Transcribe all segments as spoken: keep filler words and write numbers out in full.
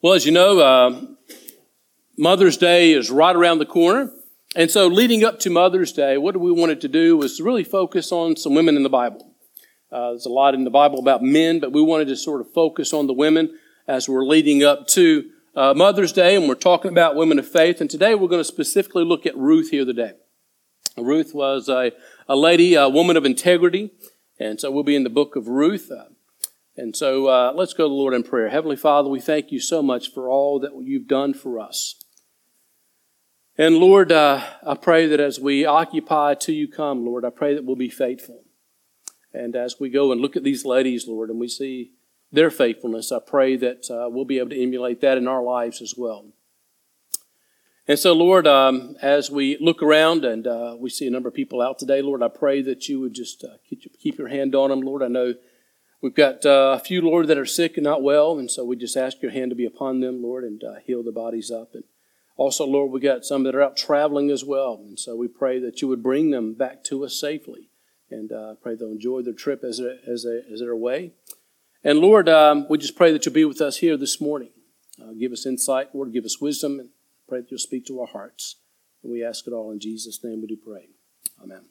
Well, as you know, uh, Mother's Day is right around the corner. And so leading up to Mother's Day, what we wanted to do was to really focus on some women in the Bible. Uh, there's a lot in the Bible about men, but we wanted to sort of focus on the women as we're leading up to uh, Mother's Day, and we're talking about women of faith. And today we're going to specifically look at Ruth here today. Ruth was a, a lady, a woman of integrity, and so we'll be in the book of Ruth. Uh, And so uh, let's go to the Lord in prayer. Heavenly Father, we thank you so much for all that you've done for us. And Lord, uh, I pray that as we occupy till you come, Lord, I pray that we'll be faithful. And as we go and look at these ladies, Lord, and we see their faithfulness, I pray that uh, we'll be able to emulate that in our lives as well. And so, Lord, um, as we look around and uh, we see a number of people out today, Lord, I pray that you would just uh, keep your hand on them, Lord. I know we've got uh, a few, Lord, that are sick and not well, and so we just ask your hand to be upon them, Lord, and uh, heal the bodies up. And also, Lord, we got some that are out traveling as well, and so we pray that you would bring them back to us safely, and uh, pray they'll enjoy their trip as they're, as they, as they're away. And Lord, um, we just pray that you'll be with us here this morning. Uh, give us insight, Lord, give us wisdom, and pray that you'll speak to our hearts. And we ask it all in Jesus' name we do pray. Amen.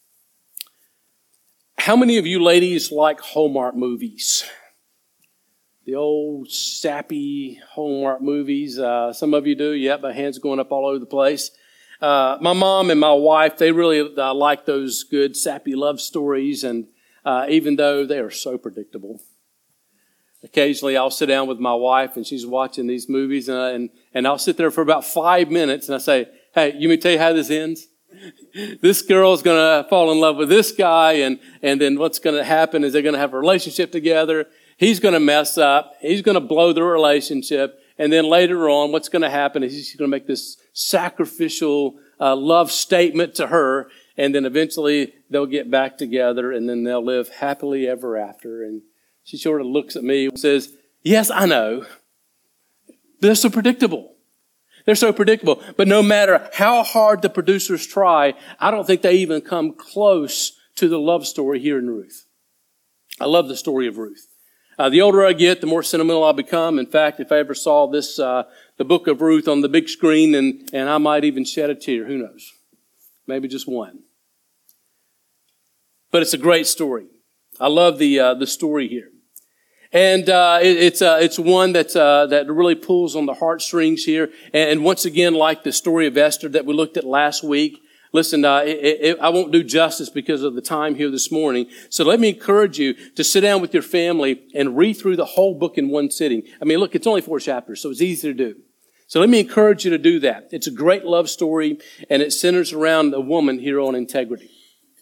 How many of you ladies like Hallmark movies? The old sappy Hallmark movies. Uh, some of you do. Yep, my hand's going up all over the place. Uh, my mom and my wife, they really uh, like those good sappy love stories, and uh, even though they are so predictable. Occasionally I'll sit down with my wife and she's watching these movies, and, and, and I'll sit there for about five minutes and I say, hey, you want me to tell you how this ends? This girl's going to fall in love with this guy, and, and then what's going to happen is they're going to have a relationship together. He's going to mess up. He's going to blow the relationship. And then later on, what's going to happen is he's going to make this sacrificial uh, love statement to her, and then eventually they'll get back together, and then they'll live happily ever after. And she sort of looks at me and says, yes, I know. They're so predictable. They're so predictable. But no matter how hard the producers try, I don't think they even come close to the love story here in Ruth. I love the story of Ruth. Uh, the older I get, the more sentimental I become. In fact, if I ever saw this, uh, the book of Ruth on the big screen, and, and I might even shed a tear, who knows? Maybe just one. But it's a great story. I love the uh, the story here. And uh, it, it's uh, it's one that uh, that really pulls on the heartstrings here. And, and once again, like the story of Esther that we looked at last week, listen, uh, it, it, I won't do justice because of the time here this morning. So let me encourage you to sit down with your family and read through the whole book in one sitting. I mean, look, it's only four chapters, so it's easy to do. So let me encourage you to do that. It's a great love story, and it centers around a woman here on integrity.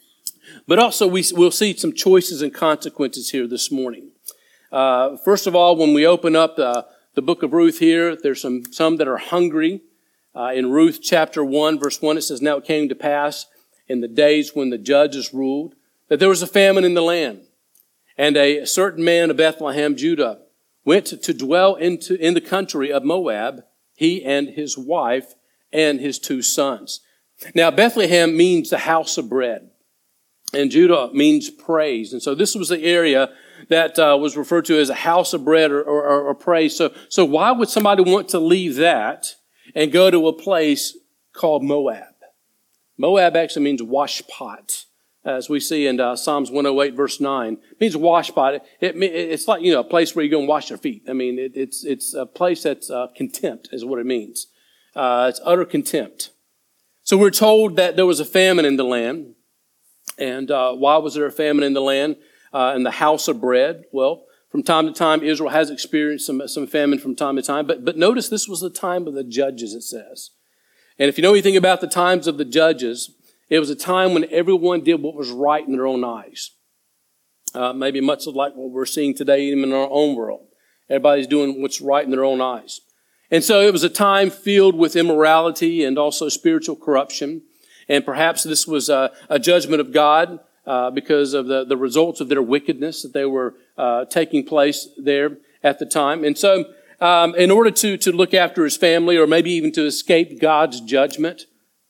But also, we, we'll see some choices and consequences here this morning. Uh, first of all, when we open up the, the book of Ruth here, there's some, some that are hungry. Uh, in Ruth chapter one, verse one, it says, now it came to pass in the days when the judges ruled that there was a famine in the land. And a certain man of Bethlehem, Judah, went to, to dwell into, in the country of Moab, he and his wife and his two sons. Now, Bethlehem means the house of bread, and Judah means praise. And so this was the area that uh, was referred to as a house of bread or, or, or praise. So, so why would somebody want to leave that and go to a place called Moab? Moab actually means wash pot, as we see in uh, Psalms one oh eight, verse nine. It means wash pot. It, it, it's like, you know, a place where you go and wash your feet. I mean, it, it's it's a place that's uh, contempt is what it means. Uh, it's utter contempt. So we're told that there was a famine in the land. And uh, why was there a famine in the land? Uh, in the house of bread. Well, from time to time, Israel has experienced some, some famine from time to time. But, but notice this was the time of the judges, it says. And if you know anything about the times of the judges, it was a time when everyone did what was right in their own eyes. Uh, maybe much like what we're seeing today even in our own world. Everybody's doing what's right in their own eyes. And so it was a time filled with immorality and also spiritual corruption. And perhaps this was a, a judgment of God Uh, because of the, the results of their wickedness that they were uh, taking place there at the time. And so um, in order to, to look after his family, or maybe even to escape God's judgment,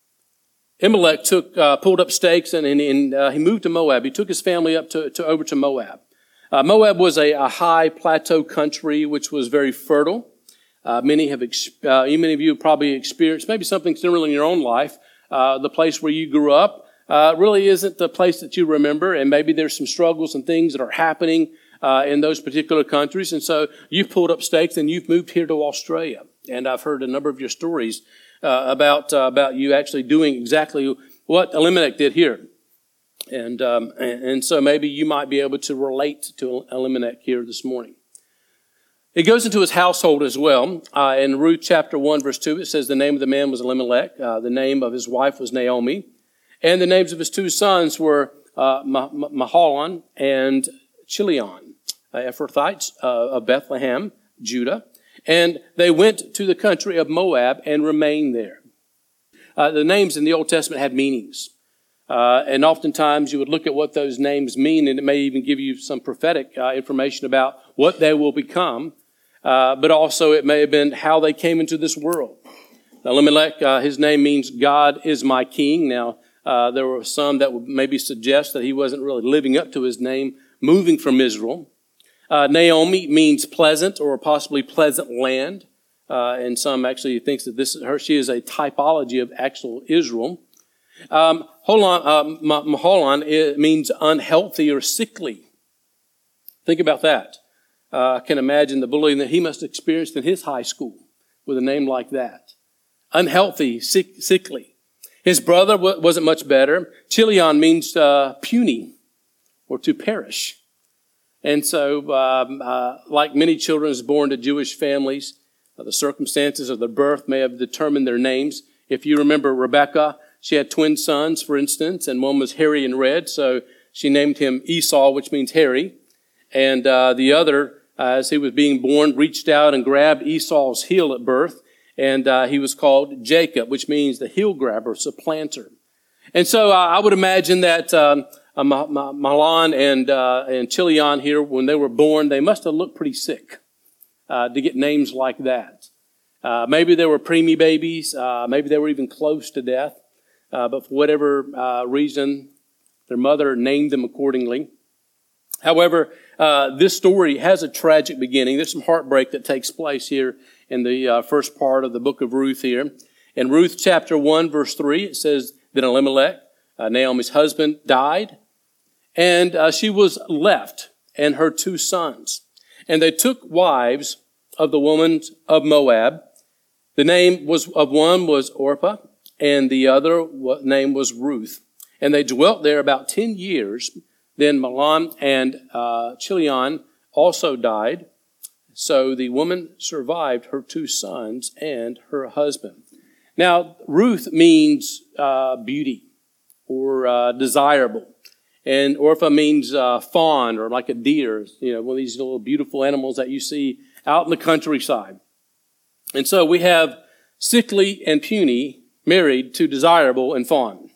Amalek took uh, pulled up stakes and, and, and uh, he moved to Moab. He took his family up to, to over to Moab. Uh, Moab was a, a high plateau country which was very fertile. Uh, many have, ex- uh, many of you have probably experienced maybe something similar in your own life. Uh, the place where you grew up uh, really isn't the place that you remember, and maybe there's some struggles and things that are happening uh, in those particular countries. And so you've pulled up stakes and you've moved here to Australia. And I've heard a number of your stories uh, about uh, about you actually doing exactly what Elimelech did here. And, um, and and so maybe you might be able to relate to Elimelech here this morning. It goes into his household as well. Uh, in Ruth chapter one, verse two, it says the name of the man was Elimelech. Uh, the name of his wife was Naomi. And the names of his two sons were uh, Mahlon and Chilion, uh, Ephrathites uh, of Bethlehem, Judah. And they went to the country of Moab and remained there. Uh, the names in the Old Testament had meanings. Uh, and oftentimes you would look at what those names mean, and it may even give you some prophetic uh, information about what they will become. Uh, but also it may have been how they came into this world. Now, Elimelech, uh, his name means God is my king. Now, uh, there were some that would maybe suggest that he wasn't really living up to his name, moving from Israel. Uh, Naomi means pleasant or possibly pleasant land. Uh, and some actually thinks that this her she is a typology of actual Israel. Um, Holon, uh, Mahlon, it means unhealthy or sickly. Think about that. Uh, I can imagine the bullying that he must have experienced in his high school with a name like that. Unhealthy, sick, sickly. His brother w- wasn't much better. Chilion means uh, puny or to perish. And so, um, uh, like many children born to Jewish families, uh, the circumstances of their birth may have determined their names. If you remember Rebekah, she had twin sons, for instance, and one was hairy and red, so she named him Esau, which means hairy. And uh, the other, uh, as he was being born, reached out and grabbed Esau's heel at birth, and uh, he was called Jacob, which means the heel grabber, supplanter. And so uh, I would imagine that um, uh, Mahlon and uh, and Chilion here, when they were born, they must have looked pretty sick uh, to get names like that. Uh, maybe they were preemie babies. Uh, maybe they were even close to death. Uh, but for whatever uh, reason, their mother named them accordingly. However, uh, this story has a tragic beginning. There's some heartbreak that takes place here in the uh, first part of the book of Ruth here. In Ruth chapter one, verse three, it says that Elimelech, uh, Naomi's husband, died, and uh, she was left and her two sons. And they took wives of the women of Moab. The name was of one was Orpah, and the other name was Ruth. And they dwelt there about ten years. Then Mahlon and uh, Chilion also died. So the woman survived her two sons and her husband. Now, Ruth means uh, beauty or uh, desirable. And Orpah means uh, fawn or like a deer, you know, one of these little beautiful animals that you see out in the countryside. And so we have sickly and puny married to desirable and fawn.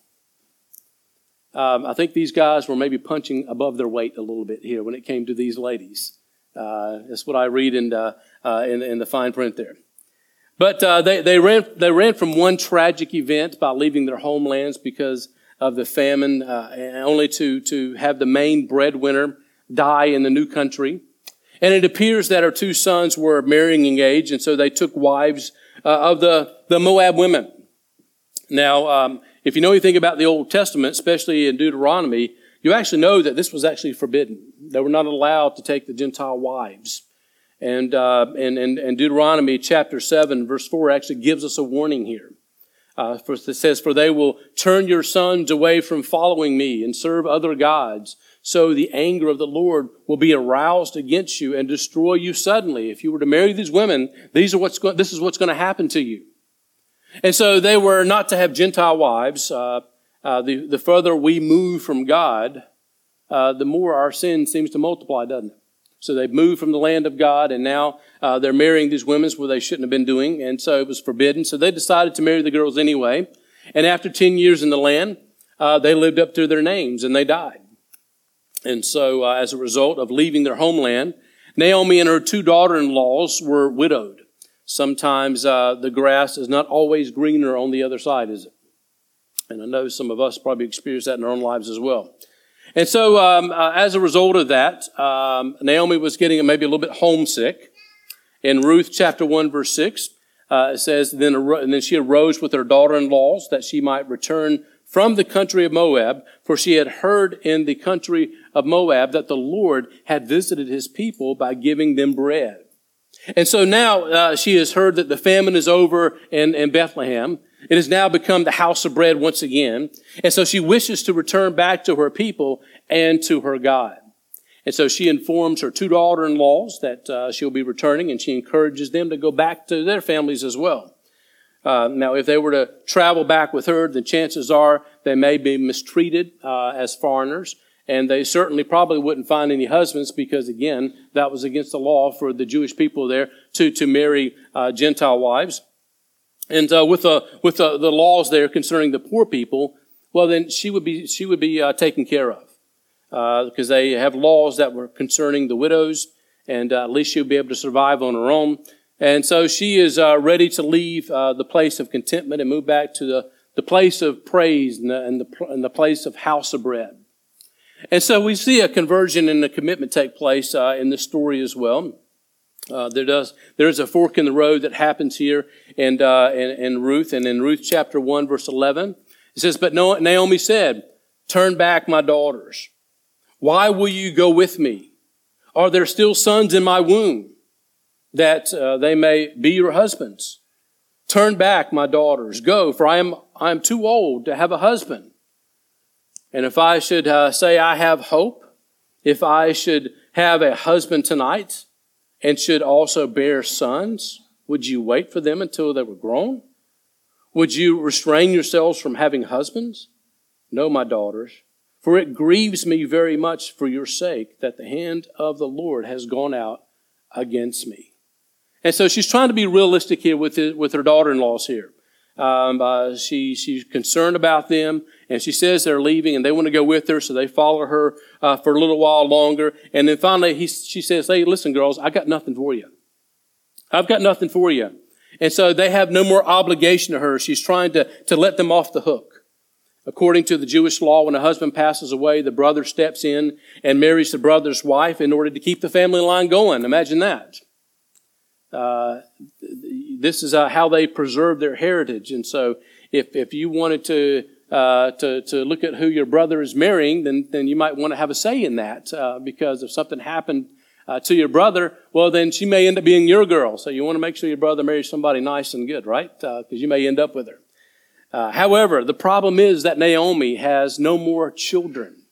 Um, I think these guys were maybe punching above their weight a little bit here when it came to these ladies. Uh, that's what I read in, uh, uh, in, in the fine print there. But uh, they, they, ran, they ran from one tragic event by leaving their homelands because of the famine, uh, only to, to have the main breadwinner die in the new country. And it appears that her two sons were marrying age, and so they took wives uh, of the, the Moab women. Now, um, if you know anything about the Old Testament, especially in Deuteronomy, you actually know that this was actually forbidden. They were not allowed to take the Gentile wives. And, uh, and, and, and Deuteronomy chapter seven, verse four actually gives us a warning here. Uh, for, it says, "For they will turn your sons away from following me and serve other gods. So the anger of the Lord will be aroused against you and destroy you suddenly. If you were to marry these women, these are what's go- this is what's going to happen to you." And so they were not to have Gentile wives. Uh, uh, the, the further we move from God, uh, the more our sin seems to multiply, doesn't it? So they've moved from the land of God, and now uh, they're marrying these women where they shouldn't have been doing, and so it was forbidden. So they decided to marry the girls anyway. And after ten years in the land, uh, they lived up to their names, and they died. And so uh, as a result of leaving their homeland, Naomi and her two daughter-in-laws were widowed. Sometimes uh, the grass is not always greener on the other side, is it? And I know some of us probably experience that in our own lives as well. And so um, uh, as a result of that, um, Naomi was getting maybe a little bit homesick. In Ruth chapter one, verse six, uh, it says, then, and then she arose with her daughter-in-laws that she might return from the country of Moab, for she had heard in the country of Moab that the Lord had visited his people by giving them bread. And so now uh, she has heard that the famine is over in, in Bethlehem. It has now become the house of bread once again. And so she wishes to return back to her people and to her God. And so she informs her two daughter-in-laws that uh, she'll be returning, and she encourages them to go back to their families as well. Uh, now, if they were to travel back with her, the chances are they may be mistreated uh, as foreigners, and they certainly probably wouldn't find any husbands because, again, that was against the law for the Jewish people there to, to marry uh, Gentile wives. And uh, with, uh, with uh, the laws there concerning the poor people, well, then she would be, she would be uh, taken care of. Because uh, they have laws that were concerning the widows, and uh, at least she'll be able to survive on her own. And so she is uh, ready to leave uh, the place of contentment and move back to the, the place of praise and the, and, the, and the place of house of bread. And so we see a conversion and a commitment take place uh, in this story as well. Uh, there does there is a fork in the road that happens here in, uh, in, in Ruth, and in Ruth chapter one, verse eleven, it says, "But Naomi said, 'Turn back, my daughters. Why will you go with me? Are there still sons in my womb that uh, they may be your husbands? Turn back, my daughters. Go, for I am I am too old to have a husband. And if I should uh, say I have hope, if I should have a husband tonight and should also bear sons, would you wait for them until they were grown? Would you restrain yourselves from having husbands? No, my daughters. For it grieves me very much for your sake that the hand of the Lord has gone out against me.'" And so she's trying to be realistic here with his, with her daughter-in-laws here. Um, uh, she she's concerned about them, and she says they're leaving, and they want to go with her, so they follow her uh, for a little while longer. And then finally, he, she says, "Hey, listen, girls, I got nothing for you. I've got nothing for you." And so they have no more obligation to her. She's trying to to let them off the hook. According to the Jewish law, when a husband passes away, the brother steps in and marries the brother's wife in order to keep the family line going. Imagine that. Uh, this is uh, how they preserve their heritage. And so if, if you wanted to, uh, to, to look at who your brother is marrying, then, then you might want to have a say in that. Uh, because if something happened uh, to your brother, well, then she may end up being your girl. So you want to make sure your brother marries somebody nice and good, right? Because uh, you may end up with her. Uh, however, the problem is that Naomi has no more children.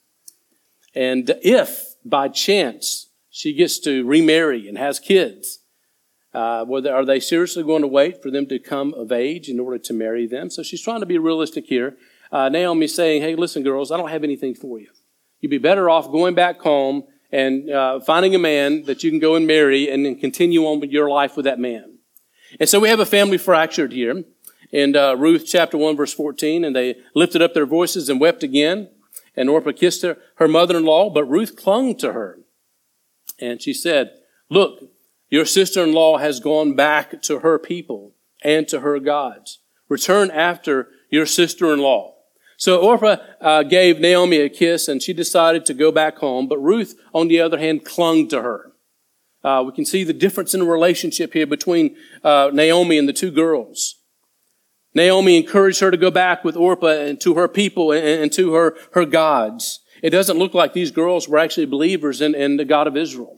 And if, by chance, she gets to remarry and has kids, uh, whether, are they seriously going to wait for them to come of age in order to marry them? So she's trying to be realistic here. Uh, Naomi's saying, "Hey, listen, girls, I don't have anything for you. You'd be better off going back home and uh, finding a man that you can go and marry and then continue on with your life with that man." And so we have a family fractured here. In uh, Ruth chapter one, verse fourteen, "And they lifted up their voices and wept again. And Orpah kissed her, her mother-in-law, but Ruth clung to her. And she said, 'Look, your sister-in-law has gone back to her people and to her gods. Return after your sister-in-law.'" So Orpah uh, gave Naomi a kiss, and she decided to go back home. But Ruth, on the other hand, clung to her. Uh, we can see the difference in the relationship here between uh, Naomi and the two girls. Naomi encouraged her to go back with Orpah and to her people and, and to her, her gods. It doesn't look like these girls were actually believers in, in the God of Israel.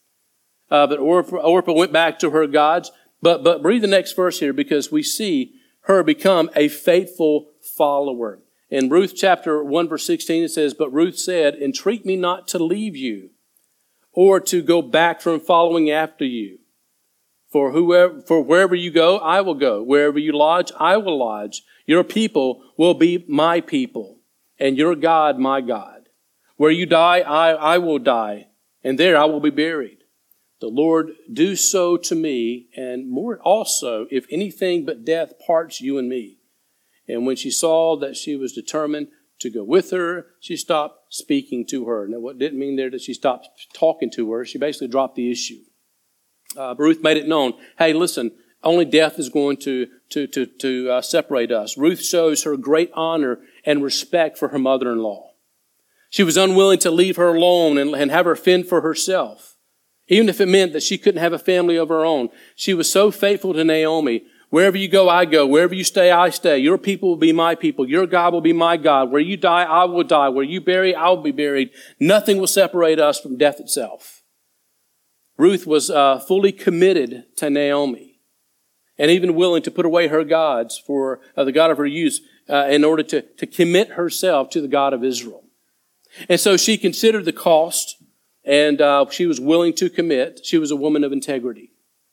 Uh, but Orpah, Orpah went back to her gods. But, but read the next verse here, because we see her become a faithful follower. In Ruth chapter one, verse sixteen, it says, "But Ruth said, 'Entreat me not to leave you or to go back from following after you. For whoever, for wherever you go, I will go. Wherever you lodge, I will lodge. Your people will be my people, and your God, my God. Where you die, I, I will die, and there I will be buried. The Lord do so to me, and more also, if anything but death parts you and me.' And when she saw that she was determined to go with her, she stopped speaking to her." Now, what didn't mean there that she stopped talking to her. She basically dropped the issue. Uh, Ruth made it known, hey, listen, only death is going to to to, to uh, separate us. Ruth shows her great honor and respect for her mother-in-law. She was unwilling to leave her alone and, and have her fend for herself. Even if it meant that she couldn't have a family of her own. She was so faithful to Naomi. Wherever you go, I go. Wherever you stay, I stay. Your people will be my people. Your God will be my God. Where you die, I will die. Where you bury, I will be buried. Nothing will separate us from death itself. Ruth was uh, fully committed to Naomi and even willing to put away her gods for uh, the God of her youth uh, in order to, to commit herself to the God of Israel. And so she considered the cost and uh, she was willing to commit. She was a woman of integrity.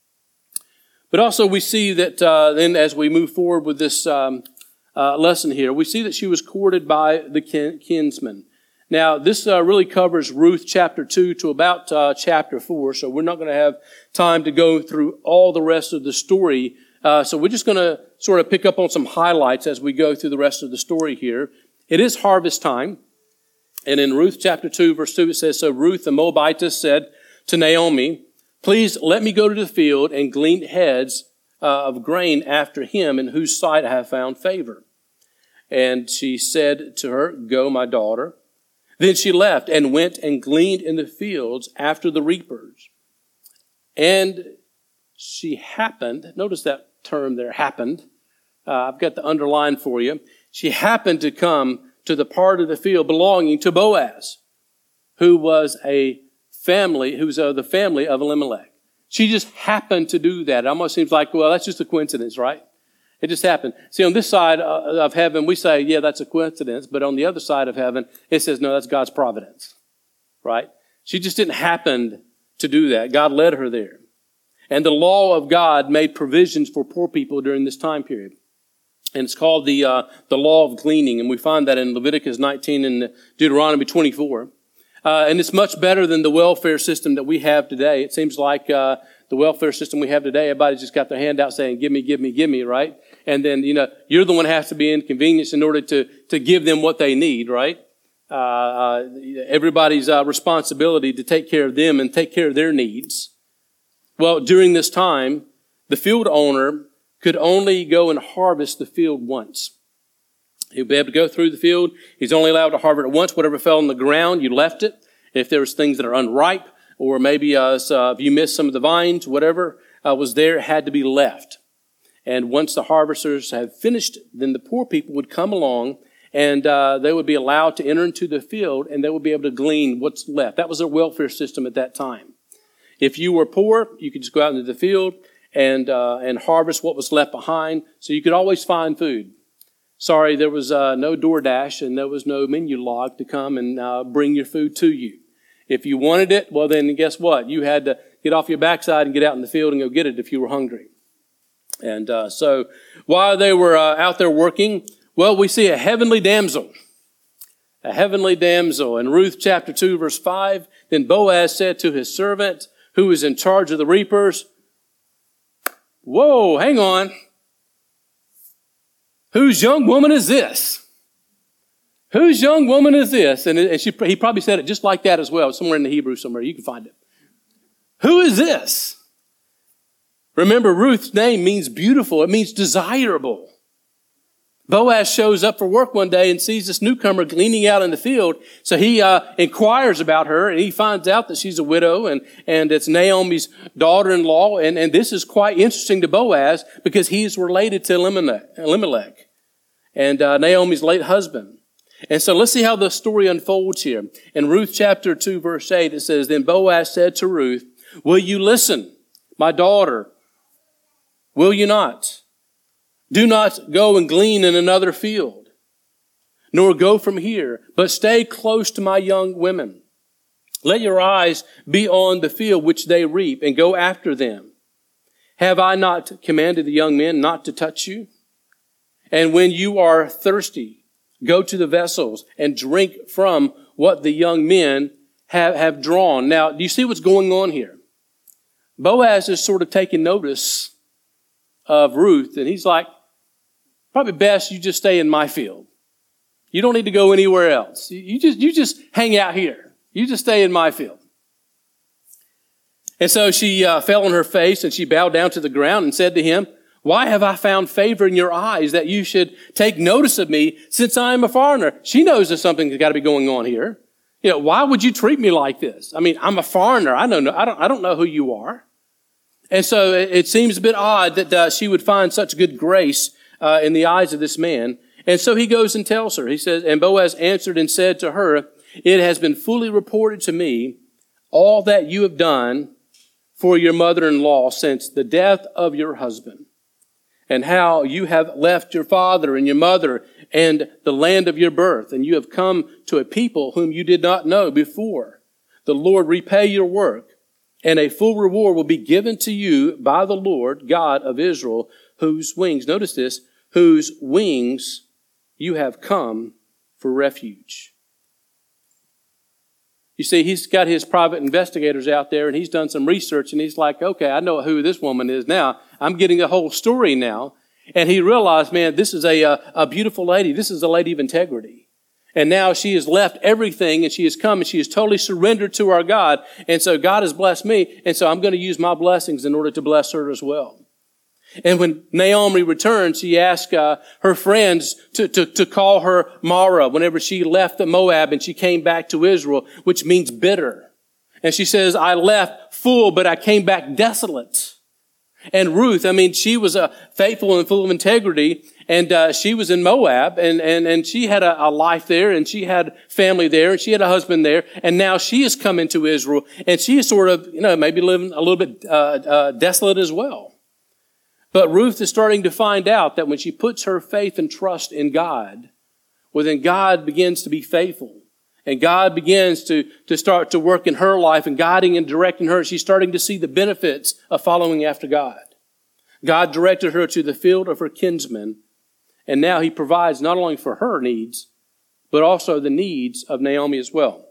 But also we see that uh, then as we move forward with this um, uh, lesson here, we see that she was courted by the kin- kinsman. Now, this uh, really covers Ruth chapter two to about uh, chapter four, so we're not going to have time to go through all the rest of the story. Uh, so we're just going to sort of pick up on some highlights as we go through the rest of the story here. It is harvest time, and in Ruth chapter two, verse two, it says, "So Ruth the Moabitess said to Naomi, 'Please let me go to the field and glean heads uh, of grain after him in whose sight I have found favor.' And she said to her, 'Go, my daughter.' Then she left and went and gleaned in the fields after the reapers. And she happened," notice that term there, happened. Uh, I've got the underline for you. She happened to come to the part of the field belonging to Boaz, who was a family, who was of the family of Elimelech. She just happened to do that. It almost seems like, well, that's just a coincidence, right? It just happened. See, on this side of heaven, we say, yeah, that's a coincidence. But on the other side of heaven, it says, no, that's God's providence, right? She just didn't happen to do that. God led her there. And the law of God made provisions for poor people during this time period. And it's called the uh, the law of gleaning. And we find that in Leviticus nineteen and Deuteronomy twenty-four. Uh, and it's much better than the welfare system that we have today. It seems like uh, the welfare system we have today, everybody's just got their hand out saying, give me, give me, give me, right? And then, you know, you're the one who has to be inconvenienced in order to, to give them what they need, right? Uh, uh, everybody's uh, responsibility to take care of them and take care of their needs. Well, during this time, the field owner could only go and harvest the field once. He'll be able to go through the field. He's only allowed to harvest it once. Whatever fell on the ground, you left it. If there was things that are unripe, or maybe uh, so if you missed some of the vines, whatever uh, was there, it had to be left. And once the harvesters had finished, then the poor people would come along and uh, they would be allowed to enter into the field and they would be able to glean what's left. That was their welfare system at that time. If you were poor, you could just go out into the field and uh, and harvest what was left behind. So you could always find food. Sorry, there was uh, no DoorDash and there was no menu log to come and uh, bring your food to you. If you wanted it, well then guess what? You had to get off your backside and get out in the field and go get it if you were hungry. And uh, so while they were uh, out there working, well, we see a heavenly damsel. A heavenly damsel. In Ruth chapter two, verse five, then Boaz said to his servant, who was in charge of the reapers, whoa, hang on. Whose young woman is this? Whose young woman is this? And, and she, he probably said it just like that as well, somewhere in the Hebrew somewhere. You can find it. Who is this? Remember, Ruth's name means beautiful. It means desirable. Boaz shows up for work one day and sees this newcomer gleaning out in the field. So he uh, inquires about her, and he finds out that she's a widow, and, and it's Naomi's daughter-in-law. And, and this is quite interesting to Boaz because he's related to Elimelech, Elimelech and uh, Naomi's late husband. And so let's see how the story unfolds here. In Ruth chapter two, verse eight, it says, then Boaz said to Ruth, will you listen, my daughter? Will you not? Do not go and glean in another field, nor go from here, but stay close to my young women. Let your eyes be on the field which they reap, and go after them. Have I not commanded the young men not to touch you? And when you are thirsty, go to the vessels and drink from what the young men have, have drawn. Now, do you see what's going on here? Boaz is sort of taking notice of Ruth, and he's like, probably best you just stay in my field. You don't need to go anywhere else. You just, you just hang out here. You just stay in my field. And so she uh, fell on her face and she bowed down to the ground and said to him, why have I found favor in your eyes that you should take notice of me since I am a foreigner? She knows there's something that's got to be going on here. You know, why would you treat me like this? I mean, I'm a foreigner. I don't know. I don't, I don't know who you are. And so it, it seems a bit odd that uh, she would find such good grace uh, in the eyes of this man. And so he goes and tells her. He says, and Boaz answered and said to her, it has been fully reported to me all that you have done for your mother-in-law since the death of your husband, and how you have left your father and your mother and the land of your birth, and you have come to a people whom you did not know before. The Lord repay your work, and a full reward will be given to you by the Lord God of Israel, whose wings, notice this, whose wings you have come for refuge. You see, he's got his private investigators out there, and he's done some research, and he's like, okay, I know who this woman is now. I'm getting the whole story now. And he realized, man, this is a, a, a beautiful lady. This is a lady of integrity. And now she has left everything, and she has come, and she has totally surrendered to our God. And so God has blessed me, and so I'm going to use my blessings in order to bless her as well. And when Naomi returned, she asked uh, her friends to, to, to call her Mara whenever she left the Moab and she came back to Israel, which means bitter. And she says, I left full, but I came back desolate. And Ruth, I mean, she was uh, faithful and full of integrity, and uh, she was in Moab, and, and, and she had a, a life there, and she had family there, and she had a husband there, and now she has come into Israel, and she is sort of, you know, maybe living a little bit uh, uh, desolate as well. But Ruth is starting to find out that when she puts her faith and trust in God, well, then God begins to be faithful. And God begins to, to start to work in her life and guiding and directing her. She's starting to see the benefits of following after God. God directed her to the field of her kinsmen. And now he provides not only for her needs, but also the needs of Naomi as well.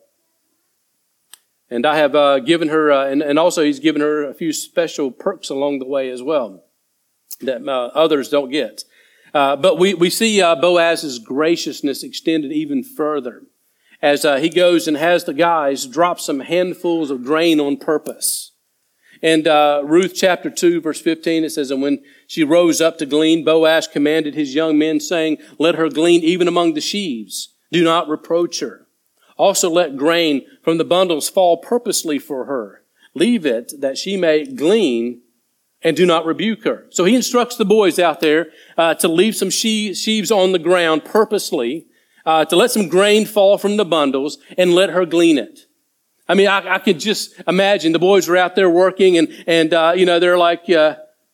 And I have uh, given her, uh, and, and also he's given her a few special perks along the way as well that uh, others don't get. Uh, but we, we see uh, Boaz's graciousness extended even further as uh, he goes and has the guys drop some handfuls of grain on purpose. And uh, Ruth chapter two, verse fifteen, it says, and when she rose up to glean, Boaz commanded his young men, saying, let her glean even among the sheaves. Do not reproach her. Also let grain from the bundles fall purposely for her. Leave it that she may glean and do not rebuke her. So he instructs the boys out there uh, to leave some she- sheaves on the ground purposely, uh, to let some grain fall from the bundles and let her glean it. I mean, I, I could just imagine the boys were out there working and, and uh, you know, they're like, uh,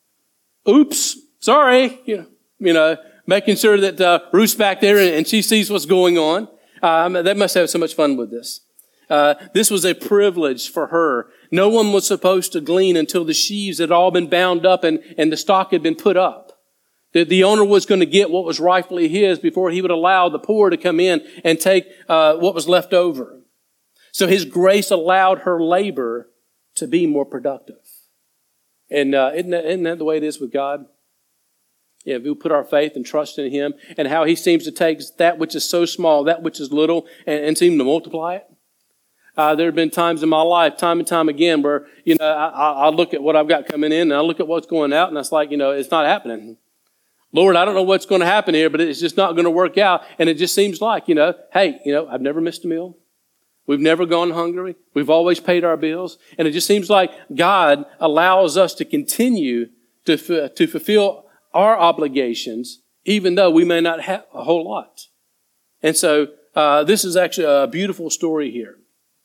oops, sorry, you know, you know making sure that uh, Ruth's back there and, and she sees what's going on. Um, they must have so much fun with this. Uh, this was a privilege for her. No one was supposed to glean until the sheaves had all been bound up and, and the stock had been put up. The, the owner was going to get what was rightfully his before he would allow the poor to come in and take uh, what was left over. So his grace allowed her labor to be more productive. And uh, isn't, that, isn't that the way it is with God? Yeah, if we put our faith and trust in him and how he seems to take that which is so small, that which is little, and, and seem to multiply it. Uh, there have been times in my life, time and time again, where, you know, I, I look at what I've got coming in and I look at what's going out and it's like, you know, it's not happening. Lord, I don't know what's going to happen here, but it's just not going to work out. And it just seems like, you know, hey, you know, I've never missed a meal. We've never gone hungry. We've always paid our bills. And it just seems like God allows us to continue to, f- to fulfill our obligations, even though we may not have a whole lot. And so uh, this is actually a beautiful story here.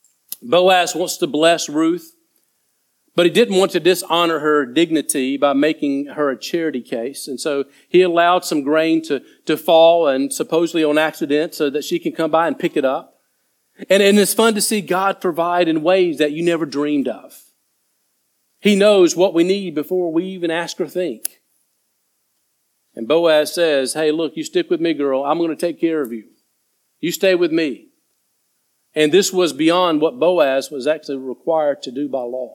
Boaz wants to bless Ruth, but he didn't want to dishonor her dignity by making her a charity case. And so he allowed some grain to, to fall, and supposedly on accident, so that she can come by and pick it up. And, and it's fun to see God provide in ways that you never dreamed of. He knows what we need before we even ask or think. And Boaz says, hey, look, you stick with me, girl. I'm going to take care of you. You stay with me. And this was beyond what Boaz was actually required to do by law.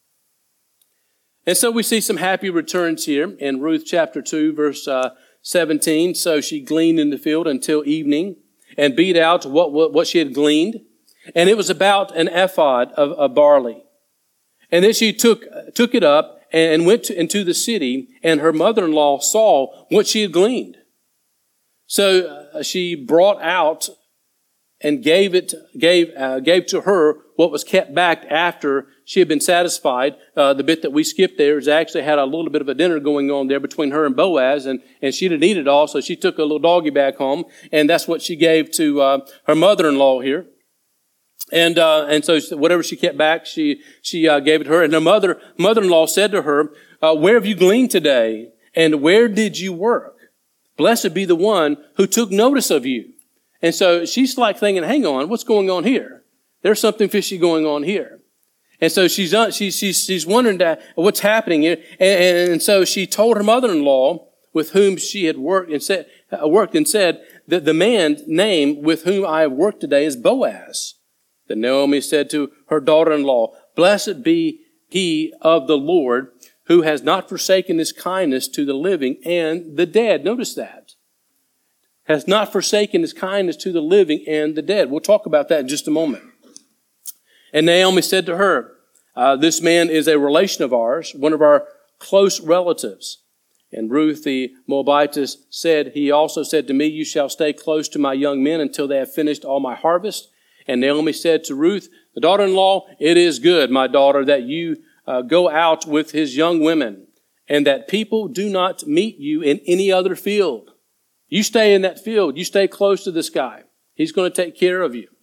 And so we see some happy returns here in Ruth chapter two, verse uh, seventeen. So she gleaned in the field until evening and beat out what, what, what she had gleaned. And it was about an ephod of, of barley. And then she took, took it up and went to, into the city, and her mother-in-law saw what she had gleaned. So uh, she brought out and gave it, gave, uh, gave to her what was kept back after she had been satisfied. Uh, the bit that we skipped there is actually had a little bit of a dinner going on there between her and Boaz, and, and she didn't eat it all, so she took a little doggy back home, and that's what she gave to, uh, her mother-in-law here. And, uh, and so whatever she kept back, she, she, uh, gave it to her. And her mother, mother-in-law said to her, uh, where have you gleaned today? And where did you work? Blessed be the one who took notice of you. And so she's like thinking, hang on, what's going on here? There's something fishy going on here. And so she's, she's, she's, she's wondering that, what's happening here. And, and so she told her mother-in-law with whom she had worked and said, worked and said that the man's name with whom I have worked today is Boaz. Then Naomi said to her daughter-in-law, blessed be he of the Lord who has not forsaken his kindness to the living and the dead. Notice that. Has not forsaken his kindness to the living and the dead. We'll talk about that in just a moment. And Naomi said to her, uh, this man is a relation of ours, one of our close relatives. And Ruth the Moabitess said, he also said to me, you shall stay close to my young men until they have finished all my harvest. And Naomi said to Ruth, the daughter-in-law, it is good, my daughter, that you uh, go out with his young women, and that people do not meet you in any other field. You stay in that field. You stay close to this guy. He's going to take care of you.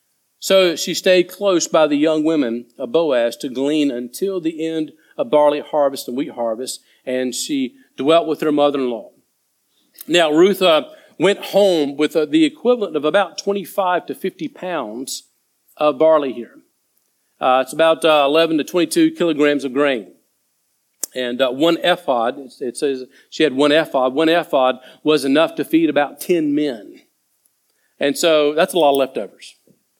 So she stayed close by the young women of Boaz to glean until the end of barley harvest and wheat harvest, and she dwelt with her mother-in-law. Now, Ruth uh, went home with uh, the equivalent of about twenty-five to fifty pounds of barley here. Uh, it's about uh, eleven to twenty-two kilograms of grain. And uh, one ephod, it says she had one ephod. One ephod was enough to feed about ten men. And so that's a lot of leftovers.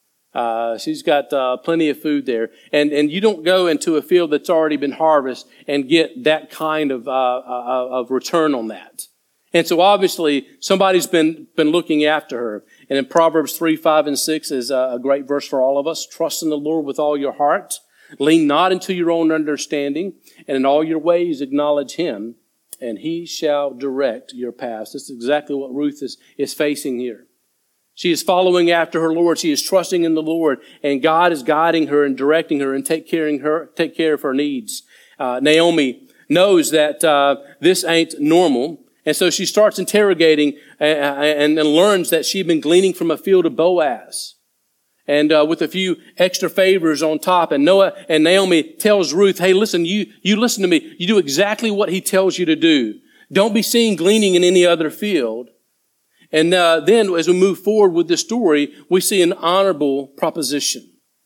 Uh, she's got uh, plenty of food there. And and you don't go into a field that's already been harvested and get that kind of, uh, uh, of return on that. And so obviously somebody's been, been looking after her. And in Proverbs three, five, and six is a great verse for all of us. Trust in the Lord with all your heart. Lean not into your own understanding, and in all your ways acknowledge him, and he shall direct your paths. This is exactly what Ruth is, is facing here. She is following after her Lord. She is trusting in the Lord, and God is guiding her and directing her and take care of her, take care of her needs. Uh, Naomi knows that uh, this ain't normal, and so she starts interrogating and, and, and learns that she'd been gleaning from a field of Boaz. And uh, with a few extra favors on top. And Noah and Naomi tells Ruth, hey, listen, you, you listen to me. You do exactly what he tells you to do. Don't be seen gleaning in any other field. And uh, then as we move forward with the story, we see an honorable proposition.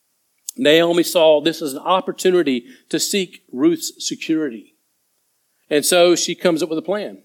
Naomi saw this as an opportunity to seek Ruth's security. And so she comes up with a plan.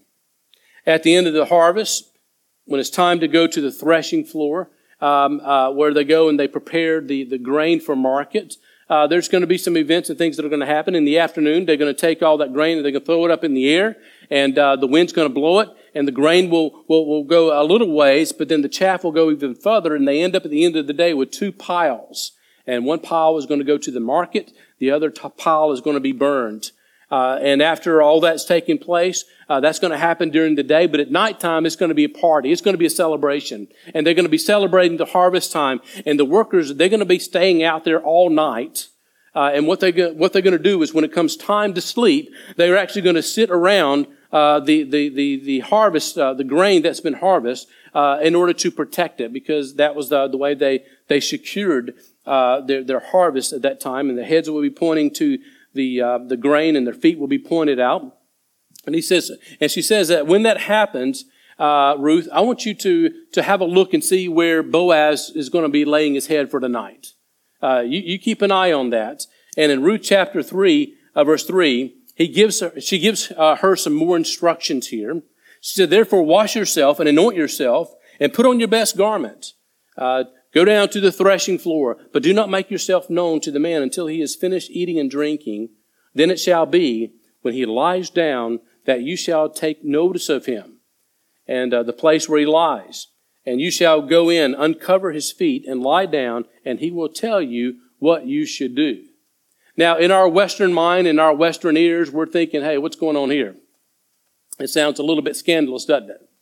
At the end of the harvest, when it's time to go to the threshing floor, Um, uh, where they go and they prepare the, the grain for market. Uh, there's going to be some events and things that are going to happen in the afternoon. They're going to take all that grain and they're going to throw it up in the air, and uh, the wind's going to blow it, and the grain will, will, will go a little ways, but then the chaff will go even further, and they end up at the end of the day with two piles. And one pile is going to go to the market. The other t- pile is going to be burned. Uh, and after all that's taking place, uh, that's going to happen during the day. But at nighttime, it's going to be a party. It's going to be a celebration. And they're going to be celebrating the harvest time. And the workers, they're going to be staying out there all night. Uh, and what, they, what they're going to do is when it comes time to sleep, they're actually going to sit around uh, the, the, the, the harvest, uh, the grain that's been harvested, uh, in order to protect it. Because that was the, the way they, they secured uh, their, their harvest at that time. And the heads will be pointing to the uh, the grain, and their feet will be pointed out. And he says, and she says that when that happens, uh, Ruth, I want you to to have a look and see where Boaz is going to be laying his head for the night. Uh, you, you keep an eye on that. And in Ruth chapter three, uh, verse three, he gives her, she gives uh, her some more instructions here. She said, therefore wash yourself and anoint yourself and put on your best garment. Uh, Go down to the threshing floor, but do not make yourself known to the man until he has finished eating and drinking. Then it shall be, when he lies down, that you shall take notice of him and uh, the place where he lies. And you shall go in, uncover his feet, and lie down, and he will tell you what you should do. Now, in our Western mind, in our Western ears, we're thinking, hey, what's going on here? It sounds a little bit scandalous, doesn't it?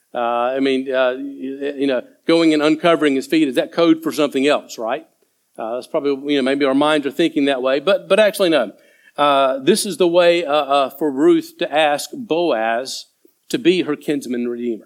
Uh, I mean, uh, you know, going and uncovering his feet, is that code for something else, right? Uh, that's probably, you know, maybe our minds are thinking that way, but but actually no. Uh, this is the way uh, uh, for Ruth to ask Boaz to be her kinsman redeemer.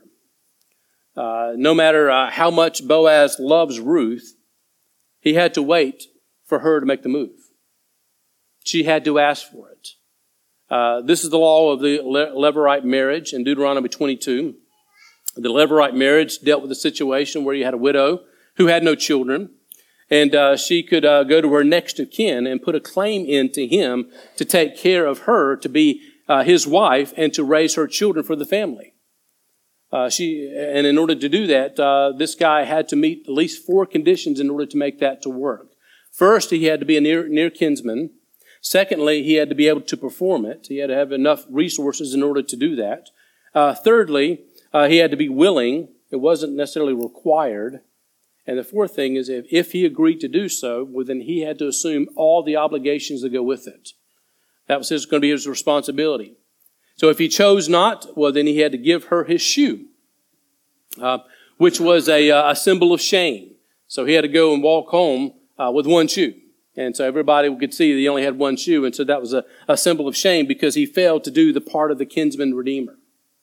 Uh, no matter uh, how much Boaz loves Ruth, he had to wait for her to make the move. She had to ask for it. Uh, this is the law of the Le- Levirate marriage in Deuteronomy twenty-two. The Levirate marriage dealt with a situation where you had a widow who had no children, and uh, she could uh, go to her next of kin and put a claim in to him to take care of her, to be uh, his wife, and to raise her children for the family. Uh, she, and in order to do that, uh, this guy had to meet at least four conditions in order to make that to work. First, he had to be a near, near kinsman. Secondly, he had to be able to perform it. He had to have enough resources in order to do that. Uh, thirdly, uh, he had to be willing. It wasn't necessarily required. And the fourth thing is if, if he agreed to do so, well, then he had to assume all the obligations that go with it. That was his, going to be his responsibility. So if he chose not, well, then he had to give her his shoe, uh, which was a, a symbol of shame. So he had to go and walk home uh, with one shoe. And so everybody could see that he only had one shoe. And so that was a, a symbol of shame because he failed to do the part of the kinsman redeemer.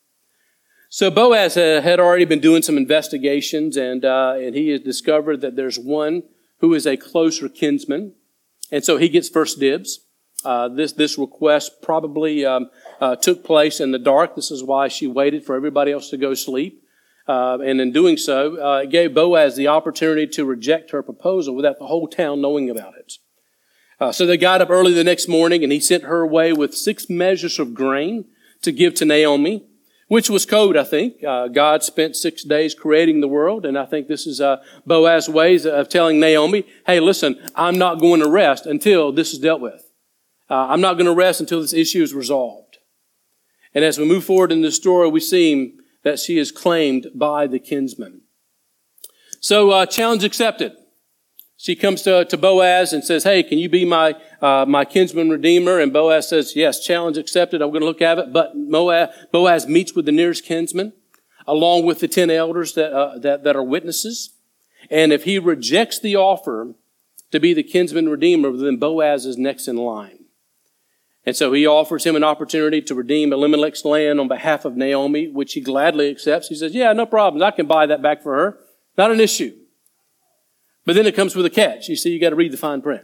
So Boaz uh, had already been doing some investigations, and uh, and he has discovered that there's one who is a closer kinsman. And so he gets first dibs. Uh, this this request probably um, uh, took place in the dark. This is why she waited for everybody else to go sleep. Uh, and in doing so, uh, it gave Boaz the opportunity to reject her proposal without the whole town knowing about it. Uh, so they got up early the next morning, and he sent her away with six measures of grain to give to Naomi, which was code, I think. Uh, God spent six days creating the world, and I think this is uh, Boaz's ways of telling Naomi, hey, listen, I'm not going to rest until this is dealt with. Uh, I'm not going to rest until this issue is resolved. And as we move forward in the story, we see that she is claimed by the kinsman. So, uh, challenge accepted. She comes to, to Boaz and says, hey, can you be my uh, my kinsman redeemer? And Boaz says, yes, challenge accepted. I'm going to look at it. But Moab, Boaz meets with the nearest kinsman, along with the ten elders that, uh, that, that are witnesses. And if he rejects the offer to be the kinsman redeemer, then Boaz is next in line. And so he offers him an opportunity to redeem Elimelech's land on behalf of Naomi, which he gladly accepts. He says, yeah, no problem. I can buy that back for her. Not an issue. But then it comes with a catch. You see, you got to read the fine print.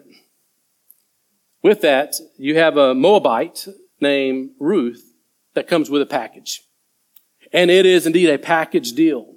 With that, you have a Moabite named Ruth that comes with a package. And it is indeed a package deal.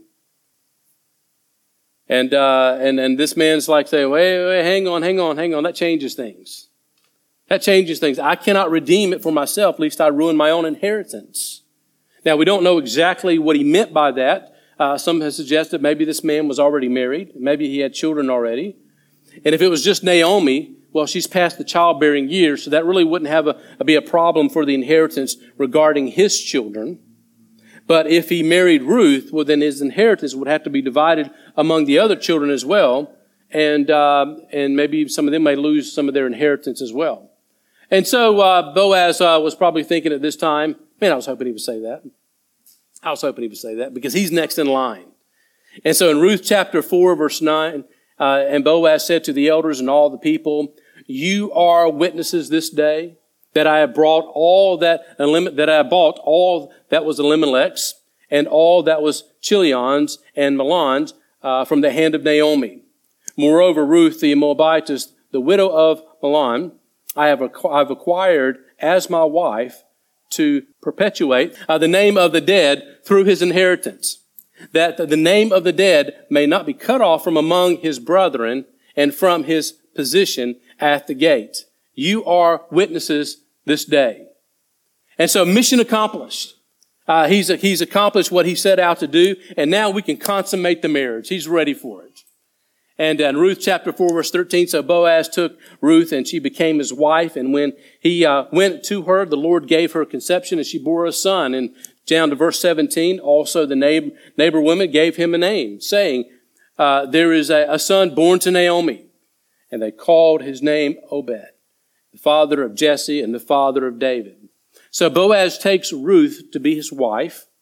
And, uh, and, and this man's like saying, wait, wait, hang on, hang on, hang on. That changes things. That changes things. I cannot redeem it for myself, lest I ruin my own inheritance. Now, we don't know exactly what he meant by that. Uh, some have suggested maybe this man was already married. Maybe he had children already. And if it was just Naomi, well, she's past the childbearing years, so that really wouldn't have a, be a problem for the inheritance regarding his children. But if he married Ruth, well, then his inheritance would have to be divided among the other children as well. And, uh, and maybe some of them may lose some of their inheritance as well. And so uh, Boaz uh, was probably thinking at this time, man, I was hoping he would say that. I was hoping he would say that because he's next in line. And so in Ruth chapter four, verse nine, uh, and Boaz said to the elders and all the people, you are witnesses this day that I have brought all that, that I bought all that was Elimelech's and all that was Chilion's and Mahlon's uh, from the hand of Naomi. Moreover, Ruth the Moabitess, the widow of Mahlon, I have acquired as my wife to perpetuate uh, the name of the dead through his inheritance, that the name of the dead may not be cut off from among his brethren and from his position at the gate. You are witnesses this day. And so mission accomplished. Uh, he's, he's accomplished what he set out to do, and now we can consummate the marriage. He's ready for it. And in Ruth chapter four, verse thirteen, so Boaz took Ruth and she became his wife. And when he uh, went to her, the Lord gave her conception and she bore a son. And down to verse seventeen, also the neighbor, neighbor women gave him a name, saying, uh, there is a, a son born to Naomi. And they called his name Obed, the father of Jesse and the father of David. So Boaz takes Ruth to be his wife.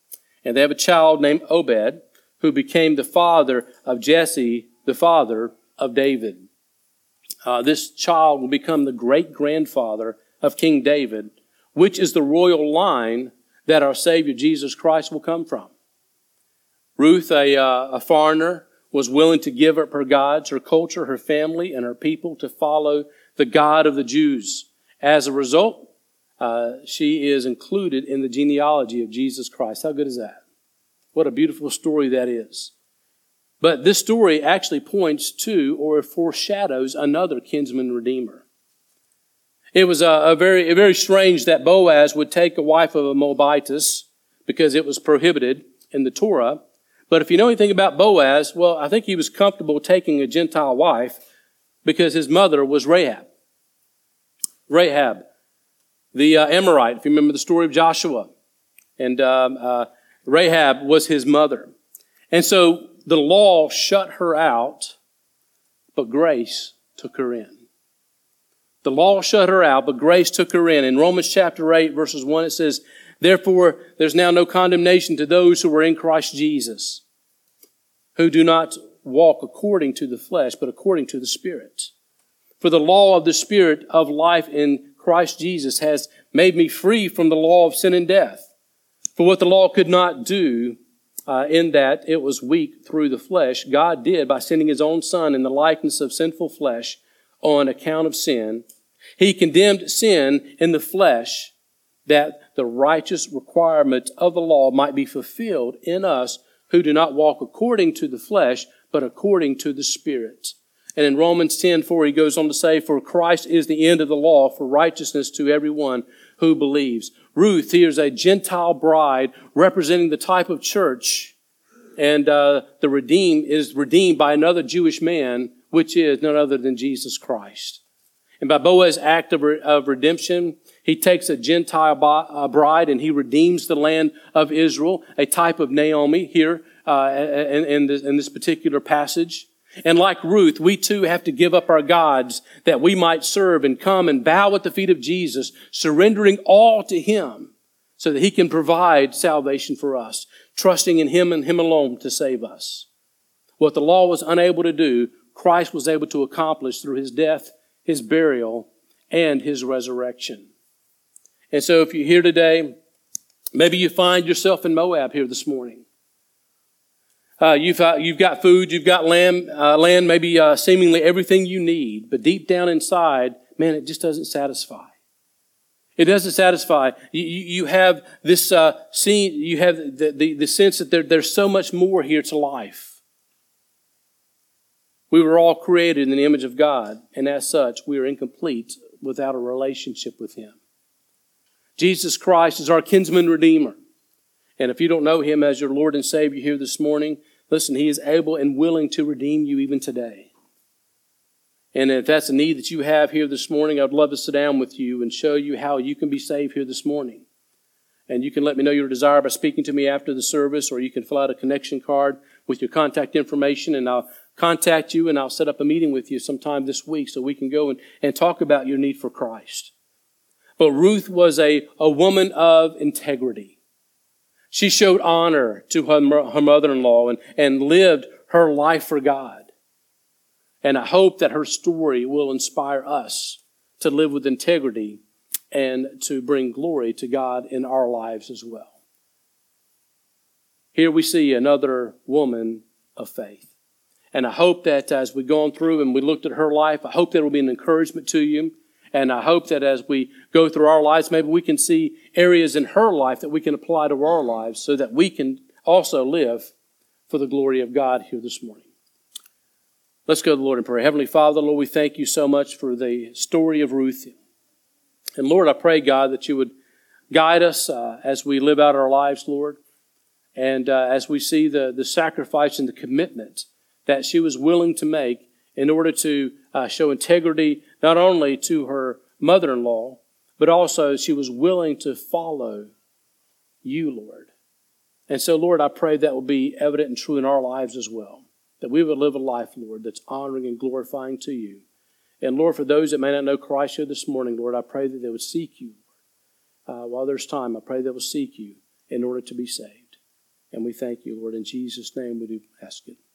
And they have a child named Obed, who became the father of Jesse, the father of David. Uh, this child will become the great-grandfather of King David, which is the royal line that our Savior Jesus Christ will come from. Ruth, a, uh, a foreigner, was willing to give up her gods, her culture, her family, and her people to follow the God of the Jews. As a result, uh, she is included in the genealogy of Jesus Christ. How good is that? What a beautiful story that is. But this story actually points to or foreshadows another kinsman redeemer. It was a, a very, a very strange that Boaz would take a wife of a Moabitess because it was prohibited in the Torah. But if you know anything about Boaz, well, I think he was comfortable taking a Gentile wife because his mother was Rahab. Rahab, the uh, Amorite, if you remember the story of Joshua. And um, uh, Rahab was his mother. And so the law shut her out, but grace took her in. The law shut her out, but grace took her in. In Romans chapter eight, verses one, it says, "Therefore, there's now no condemnation to those who are in Christ Jesus, who do not walk according to the flesh, but according to the Spirit. For the law of the Spirit of life in Christ Jesus has made me free from the law of sin and death. For what the law could not do, uh, in that it was weak through the flesh, God did by sending His own Son in the likeness of sinful flesh on account of sin. He condemned sin in the flesh, that the righteous requirement of the law might be fulfilled in us who do not walk according to the flesh, but according to the Spirit." And in Romans ten four, he goes on to say, "For Christ is the end of the law for righteousness to everyone who believes." Ruth, here is a Gentile bride representing the type of church, and uh, the redeemed is redeemed by another Jewish man, which is none other than Jesus Christ. And by Boaz's act of, re- of redemption, he takes a Gentile bride and he redeems the land of Israel, a type of Naomi here uh, in, in, this, in this particular passage. And like Ruth, we too have to give up our gods that we might serve and come and bow at the feet of Jesus, surrendering all to Him so that He can provide salvation for us, trusting in Him and Him alone to save us. What the law was unable to do, Christ was able to accomplish through His death, His burial, and His resurrection. And so if you're here today, maybe you find yourself in Moab here this morning. Uh, you've, uh, you've got food, you've got land, uh, land maybe uh, seemingly everything you need, but deep down inside, man, it just doesn't satisfy. It doesn't satisfy. You, you have this uh, scene, you have the, the, the sense that there, there's so much more here to life. We were all created in the image of God, and as such, we are incomplete without a relationship with Him. Jesus Christ is our kinsman redeemer. And if you don't know Him as your Lord and Savior here this morning, listen, He is able and willing to redeem you even today. And if that's a need that you have here this morning, I'd love to sit down with you and show you how you can be saved here this morning. And you can let me know your desire by speaking to me after the service, or you can fill out a connection card with your contact information, and I'll contact you and I'll set up a meeting with you sometime this week so we can go and, and talk about your need for Christ. But Ruth was a, a woman of integrity. She showed honor to her, her mother-in-law and, and lived her life for God. And I hope that her story will inspire us to live with integrity and to bring glory to God in our lives as well. Here we see another woman of faith. And I hope that as we go on through and we looked at her life, I hope that it will be an encouragement to you. And I hope that as we go through our lives, maybe we can see areas in her life that we can apply to our lives so that we can also live for the glory of God here this morning. Let's go to the Lord in prayer. Heavenly Father, Lord, we thank you so much for the story of Ruth. And Lord, I pray, God, that you would guide us uh, as we live out our lives, Lord. And uh, as we see the, the sacrifice and the commitment that she was willing to make in order to uh, show integrity not only to her mother-in-law, but also she was willing to follow you, Lord. And so, Lord, I pray that will be evident and true in our lives as well, that we would live a life, Lord, that's honoring and glorifying to you. And, Lord, for those that may not know Christ here this morning, Lord, I pray that they would seek you. Uh, while there's time, I pray they will seek you in order to be saved. And we thank you, Lord. In Jesus' name we do ask it.